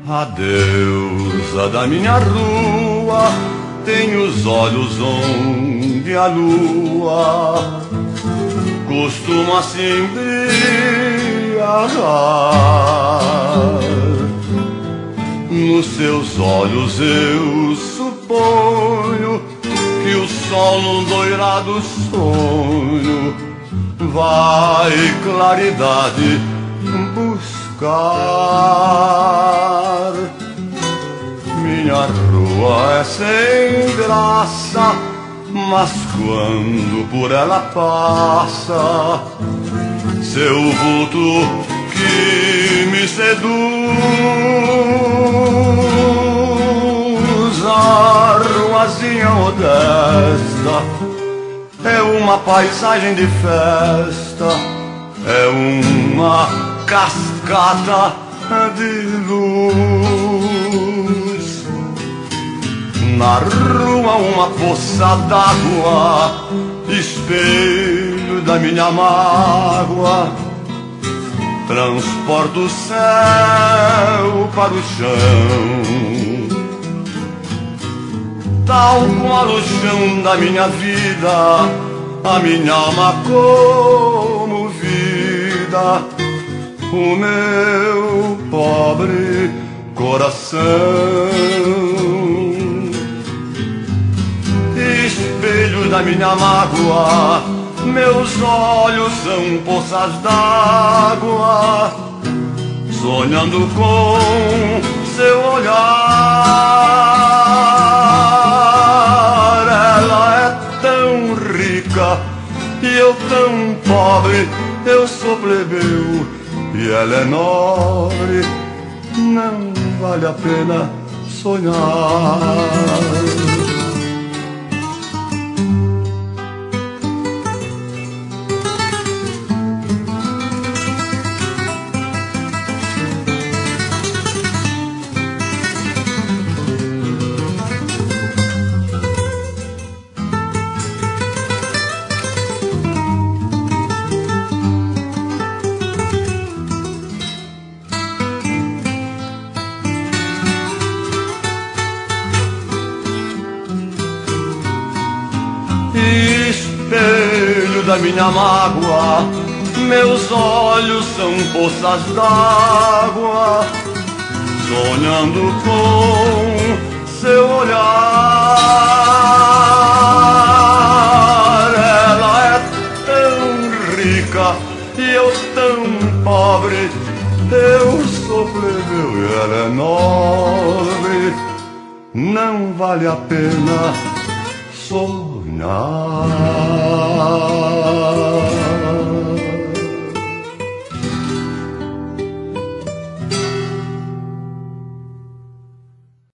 A deusa da minha rua tem os olhos onde a lua costuma se embriagar. Nos seus olhos eu suponho que o sol num doirado sonho vai claridade buscar. Minha rua é sem graça, mas quando por ela passa seu vulto que me seduz. A ruazinha modesta é uma paisagem de festa, é uma cascata de luz. Na rua uma poça d'água, espelho da minha mágoa, transporta o céu para o chão, tal qual o chão da minha vida, a minha alma comovida, o meu pobre coração. Espelho da minha mágoa, meus olhos são poças d'água, sonhando com seu olhar. Ela é tão rica e eu tão pobre, eu sou plebeu e ela é nobre, não vale a pena sonhar. Espelho da minha mágoa, meus olhos são poças d'água, sonhando com seu olhar. Ela é tão rica e eu tão pobre, eu sou plebeu e ela é nobre, não vale a pena sonhar.